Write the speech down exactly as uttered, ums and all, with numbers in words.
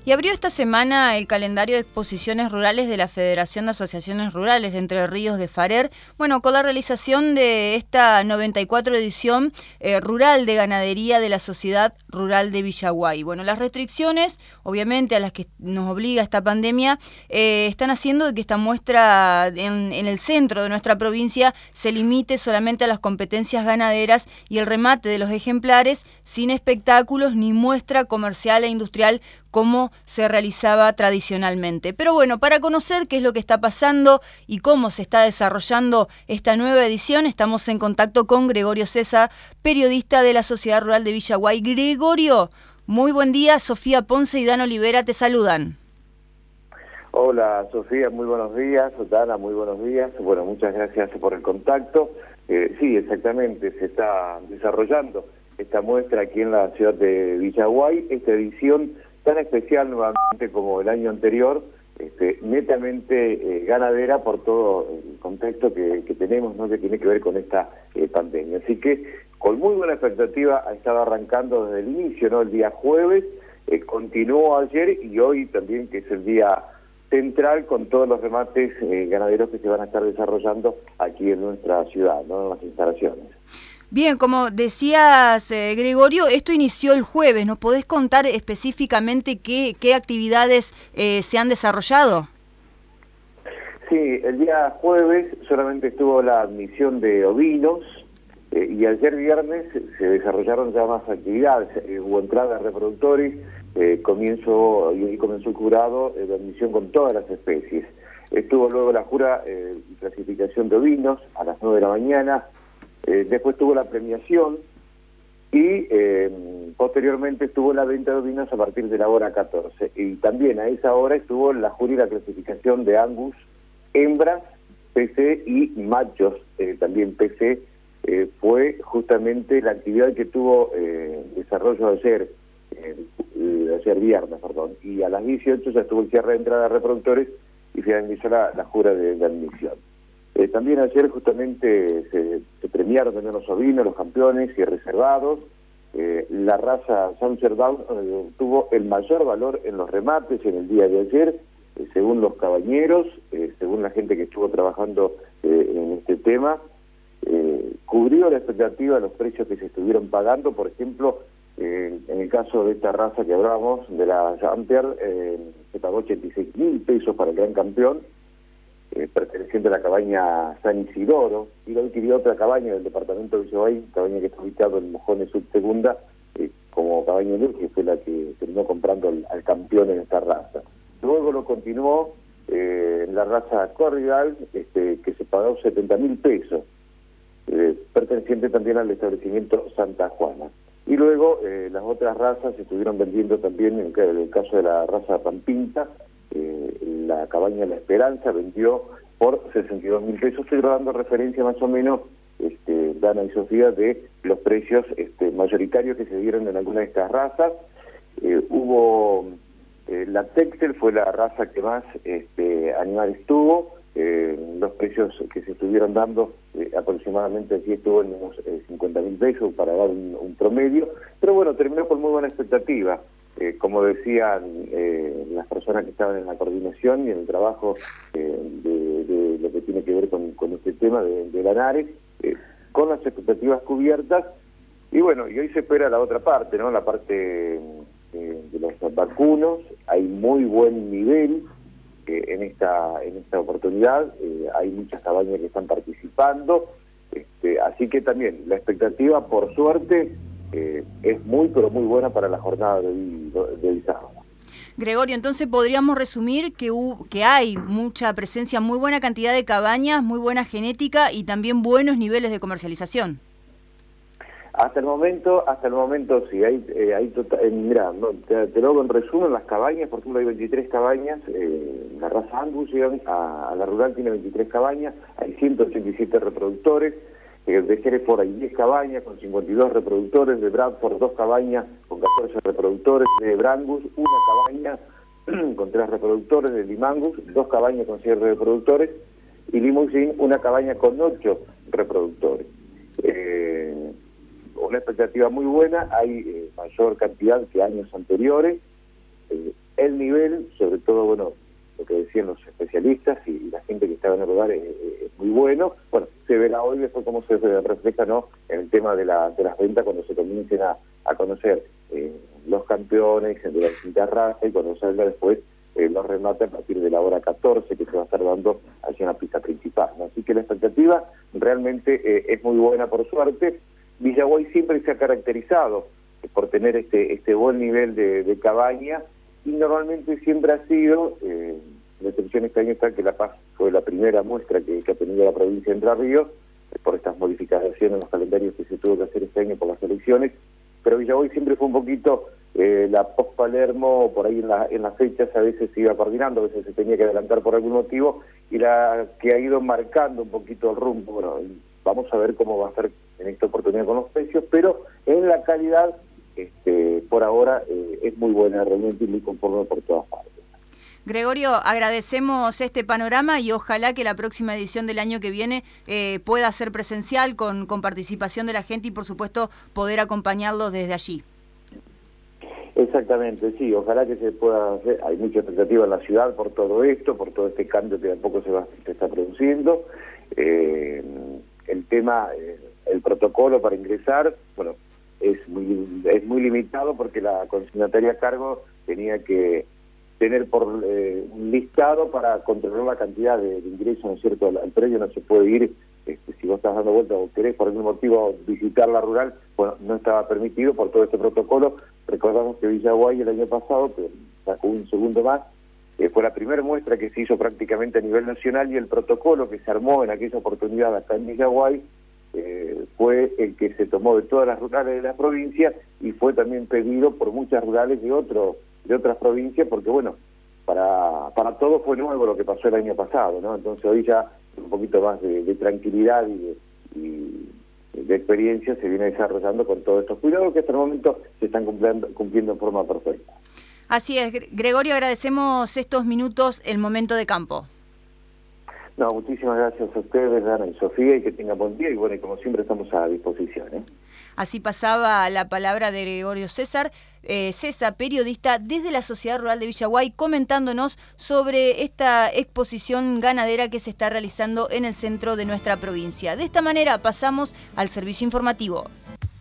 Y abrió esta semana el calendario de exposiciones rurales de la Federación de Asociaciones Rurales de Entre Ríos de Farer, bueno, con la realización de esta noventa y cuatro edición eh, rural de ganadería de la Sociedad Rural de Villaguay. Bueno, las restricciones, obviamente, a las que nos obliga esta pandemia, eh, están haciendo de que esta muestra en, en el centro de nuestra provincia se limite solamente a las competencias ganaderas y el remate de los ejemplares sin espectáculos ni muestra comercial e industrial como se realizaba tradicionalmente. Pero bueno, para conocer qué es lo que está pasando y cómo se está desarrollando esta nueva edición, estamos en contacto con Gregorio César, periodista de la Sociedad Rural de Villaguay. Gregorio, muy buen día. Sofía Ponce y Dan Olivera te saludan. Hola Sofía, muy buenos días. Dana, muy buenos días. Bueno, muchas gracias por el contacto. Eh, sí, exactamente, se está desarrollando esta muestra aquí en la ciudad de Villaguay, esta edición tan especial nuevamente como el año anterior, este, netamente eh, ganadera por todo el contexto que, que tenemos, ¿no?, que tiene que ver con esta eh, pandemia. Así que con muy buena expectativa ha estado arrancando desde el inicio, ¿no?, el día jueves, eh, continuó ayer y hoy también, que es el día central, con todos los remates eh, ganaderos que se van a estar desarrollando aquí en nuestra ciudad, ¿no?, en las instalaciones. Bien, como decías, eh, Gregorio, esto inició el jueves. ¿Nos podés contar específicamente qué, qué actividades eh, se han desarrollado? Sí, el día jueves solamente estuvo la admisión de ovinos eh, y ayer viernes se desarrollaron ya más actividades. Eh, hubo entrada de reproductores, eh, comienzo y ahí comenzó el jurado eh, de admisión con todas las especies. Estuvo luego la jura eh, clasificación de ovinos a las nueve de la mañana. Eh, después tuvo la premiación y eh, posteriormente estuvo la venta de ovinos a partir de la hora catorce. Y también a esa hora estuvo la jury y la clasificación de Angus, hembras, P C y machos, eh, también P C. Eh, fue justamente la actividad que tuvo eh, desarrollo ayer, eh, ayer viernes, perdón. Y a las dieciocho ya estuvo el cierre de entrada de reproductores y finalizó la, la jura de, de admisión. Eh, también ayer justamente se, se premiaron también los ovinos, los campeones y reservados. Eh, la raza Sancerdown eh, tuvo el mayor valor en los remates en el día de ayer, eh, según los cabañeros, eh, según la gente que estuvo trabajando eh, en este tema. Eh, cubrió la expectativa de los precios que se estuvieron pagando. Por ejemplo, eh, en el caso de esta raza que hablábamos, de la Jamper, eh, se pagó ochenta y seis mil pesos para el gran campeón, Eh, perteneciente a la cabaña San Isidoro, y lo adquirió otra cabaña del departamento de Villaguay, cabaña que está ubicado en Mojones Subsegunda, eh, como cabaña luz, que fue la que terminó comprando al, al campeón en esta raza. Luego lo continuó eh, la raza Corrigal, este, que se pagó setenta mil pesos, eh, perteneciente también al establecimiento Santa Juana. Y luego eh, las otras razas se estuvieron vendiendo también, en el, en el caso de la raza Pampinta, Eh, la cabaña La Esperanza vendió por sesenta y dos mil pesos. Estoy dando referencia más o menos, este, Dana y Sofía, de los precios este, mayoritarios que se dieron en algunas de estas razas. Eh, hubo eh, la Texel, fue la raza que más este, animales tuvo. Eh, los precios que se estuvieron dando eh, aproximadamente aquí estuvo en unos eh, cincuenta mil pesos para dar un, un promedio, pero bueno, terminó con muy buena expectativa. Eh, como decían eh, las personas que estaban en la coordinación y en el trabajo eh, de, de lo que tiene que ver con, con este tema de, de la NARES, eh, con las expectativas cubiertas. Y bueno, y hoy se espera la otra parte, ¿no?, la parte eh, de los vacunos. Hay muy buen nivel eh, en esta en esta oportunidad, eh, hay muchas cabañas que están participando, este, así que también la expectativa, por suerte, Eh, es muy, pero muy buena para la jornada de, de hoy sábado. Gregorio, entonces podríamos resumir que, hu- que hay mucha presencia, muy buena cantidad de cabañas, muy buena genética y también buenos niveles de comercialización. Hasta el momento, hasta el momento sí, hay, eh, hay tota-, eh, mira, no, te, te lo hago en resumen, las cabañas, por ejemplo hay veintitrés cabañas, eh, la raza Angus a, a la rural tiene veintitrés cabañas, hay ciento ochenta y siete reproductores. De Hereford hay diez cabañas con cincuenta y dos reproductores, de Bradford dos cabañas con catorce reproductores, de Brangus una cabaña con tres reproductores, de Limangus dos cabañas con siete reproductores y Limousin una cabaña con ocho reproductores. Eh, una expectativa muy buena, hay eh, mayor cantidad que años anteriores. Eh, el nivel, sobre todo, bueno, lo que decían los especialistas y la gente que estaba en el lugar es, es muy bueno. Bueno, se verá hoy después cómo se refleja, ¿no?, en el tema de, la, de las ventas cuando se comiencen a, a conocer eh, los campeones de la distinta raza, y cuando salga después eh, los remates a partir de la hora catorce que se va a estar dando allí en la pista principal, ¿no? Así que la expectativa realmente eh, es muy buena, por suerte. Villaguay siempre se ha caracterizado por tener este este buen nivel de, de cabaña, y normalmente siempre ha sido, eh, la excepción este año está que La Paz fue la primera muestra que, que ha tenido la provincia de Entre Ríos, eh, por estas modificaciones en los calendarios que se tuvo que hacer este año por las elecciones, pero Villaguay siempre fue un poquito eh, la post-Palermo, por ahí en, la, en las fechas a veces se iba coordinando, a veces se tenía que adelantar por algún motivo, y la que ha ido marcando un poquito el rumbo. Bueno, vamos a ver cómo va a ser en esta oportunidad con los precios, pero en la calidad, este, por ahora eh, es muy buena, realmente, y muy conforme por todas partes. Gregorio, agradecemos este panorama y ojalá que la próxima edición del año que viene eh, pueda ser presencial con, con participación de la gente y por supuesto poder acompañarlos desde allí. Exactamente, sí, ojalá que se pueda hacer. Hay mucha expectativa en la ciudad por todo esto, por todo este cambio que tampoco se, va, se está produciendo. Eh, el tema, eh, el protocolo para ingresar, bueno, es muy es muy limitado porque la consignataria a cargo tenía que tener por eh, un listado para controlar la cantidad de, de ingresos, ¿no es cierto? Al, al predio no se puede ir, este, si vos estás dando vuelta o querés por algún motivo visitar la rural, bueno, no estaba permitido por todo este protocolo. Recordamos que Villaguay el año pasado, que sacó un segundo más, eh, fue la primera muestra que se hizo prácticamente a nivel nacional, y el protocolo que se armó en aquella oportunidad acá en Villaguay eh, fue el que se tomó de todas las rurales de la provincia, y fue también pedido por muchas rurales de otro de otras provincias, porque bueno, para para todos fue nuevo lo que pasó el año pasado, ¿no? Entonces hoy ya un poquito más de, de tranquilidad y de, y de experiencia se viene desarrollando con todos estos cuidados que hasta el momento se están cumpliendo, cumpliendo en forma perfecta. Así es, Gregorio, agradecemos estos minutos, el momento de campo. No, muchísimas gracias a ustedes, Ana y Sofía, y que tengan buen día, y bueno, y como siempre estamos a disposición, ¿eh? Así pasaba la palabra de Gregorio César, eh, César, periodista desde la Sociedad Rural de Villaguay, comentándonos sobre esta exposición ganadera que se está realizando en el centro de nuestra provincia. De esta manera pasamos al servicio informativo.